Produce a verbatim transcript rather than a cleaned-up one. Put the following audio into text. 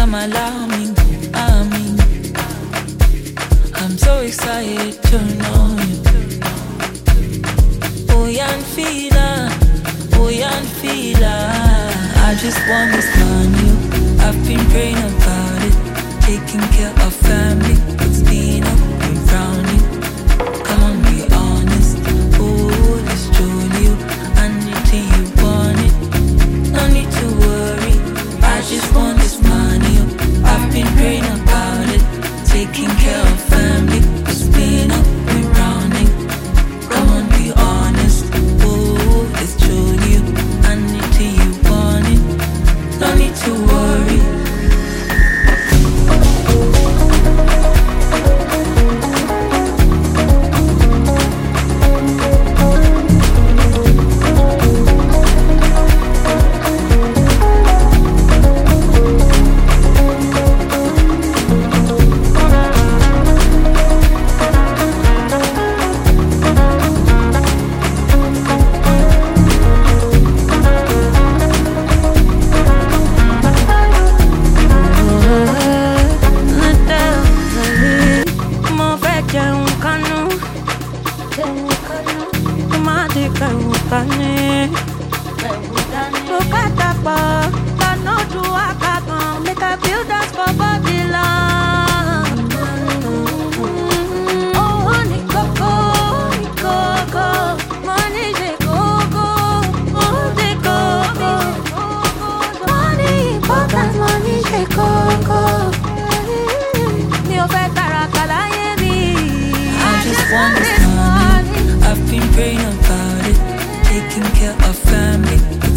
I'm alarming, I mean, I'm so excited to know you. Oh, young feeler, oh, young feeler, I just want this money. I've been praying about it, taking care of family. It's been up and frowning. Come on, be honest. Oh, this Julio, I need to you want it. No need to worry, I just want this money. I've been praying about it, taking care of family. It's been up and frowning. Come on, be honest. Oh, this Julio, I need to you want it. No need to worry. I've been praying about it, taking care of family.